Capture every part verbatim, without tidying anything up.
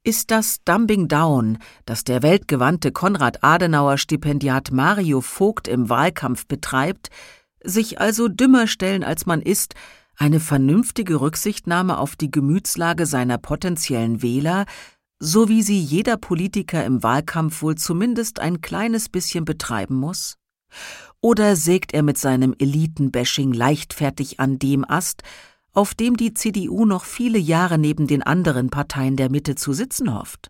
Ist das Dumbing Down, das der weltgewandte Konrad-Adenauer-Stipendiat Mario Vogt im Wahlkampf betreibt, sich also dümmer stellen, als man ist, eine vernünftige Rücksichtnahme auf die Gemütslage seiner potenziellen Wähler, so wie sie jeder Politiker im Wahlkampf wohl zumindest ein kleines bisschen betreiben muss? Oder sägt er mit seinem Elitenbashing leichtfertig an dem Ast, auf dem die C D U noch viele Jahre neben den anderen Parteien der Mitte zu sitzen hofft?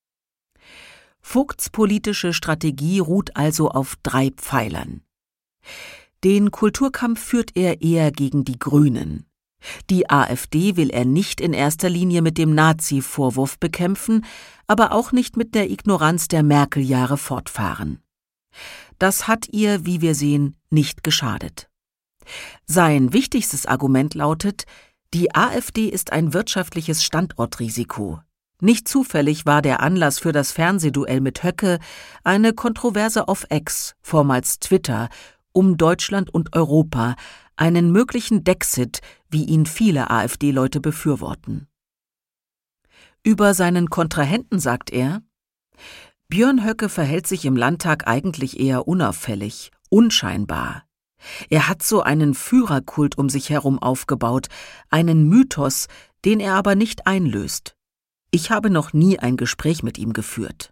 Vogts politische Strategie ruht also auf drei Pfeilern. Den Kulturkampf führt er eher gegen die Grünen. Die AfD will er nicht in erster Linie mit dem Nazi-Vorwurf bekämpfen, aber auch nicht mit der Ignoranz der Merkel-Jahre fortfahren. Das hat ihr, wie wir sehen, nicht geschadet. Sein wichtigstes Argument lautet, die AfD ist ein wirtschaftliches Standortrisiko. Nicht zufällig war der Anlass für das Fernsehduell mit Höcke eine Kontroverse auf X, vormals Twitter, um Deutschland und Europa, einen möglichen Dexit, wie ihn viele AfD-Leute befürworten. Über seinen Kontrahenten sagt er: Björn Höcke verhält sich im Landtag eigentlich eher unauffällig, unscheinbar. Er hat so einen Führerkult um sich herum aufgebaut, einen Mythos, den er aber nicht einlöst. Ich habe noch nie ein Gespräch mit ihm geführt.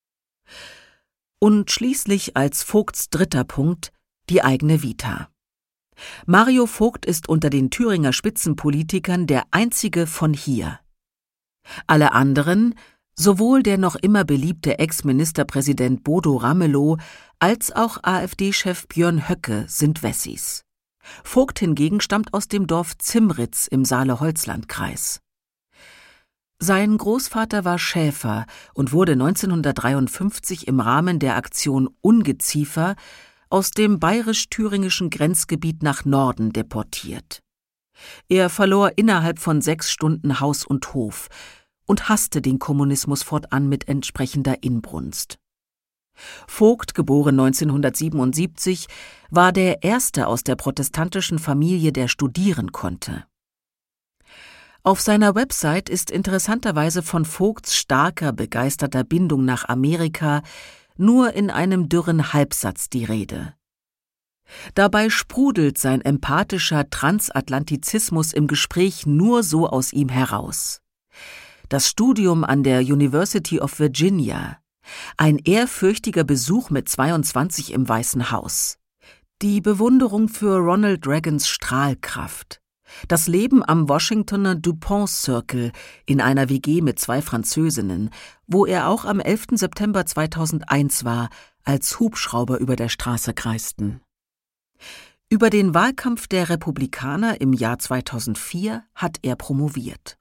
Und schließlich als Vogts dritter Punkt die eigene Vita. Mario Vogt ist unter den Thüringer Spitzenpolitikern der einzige von hier. Alle anderen, sowohl der noch immer beliebte Ex-Ministerpräsident Bodo Ramelow als auch AfD-Chef Björn Höcke, sind Wessis. Vogt hingegen stammt aus dem Dorf Zimritz im Saale-Holzland-Kreis. Sein Großvater war Schäfer und wurde neunzehnhundertdreiundfünfzig im Rahmen der Aktion Ungeziefer aus dem bayerisch-thüringischen Grenzgebiet nach Norden deportiert. Er verlor innerhalb von sechs Stunden Haus und Hof und hasste den Kommunismus fortan mit entsprechender Inbrunst. Vogt, geboren neunzehnhundertsiebenundsiebzig, war der erste aus der protestantischen Familie, der studieren konnte. Auf seiner Website ist interessanterweise von Vogts starker, begeisterter Bindung nach Amerika nur in einem dürren Halbsatz die Rede. Dabei sprudelt sein empathischer Transatlantizismus im Gespräch nur so aus ihm heraus. Das Studium an der University of Virginia, ein ehrfürchtiger Besuch mit zweiundzwanzig im Weißen Haus, die Bewunderung für Ronald Reagans Strahlkraft, das Leben am Washingtoner DuPont Circle in einer W G mit zwei Französinnen, wo er auch am elften September zweitausendeins war, als Hubschrauber über der Straße kreisten. Über den Wahlkampf der Republikaner im Jahr zweitausendvier hat er promoviert.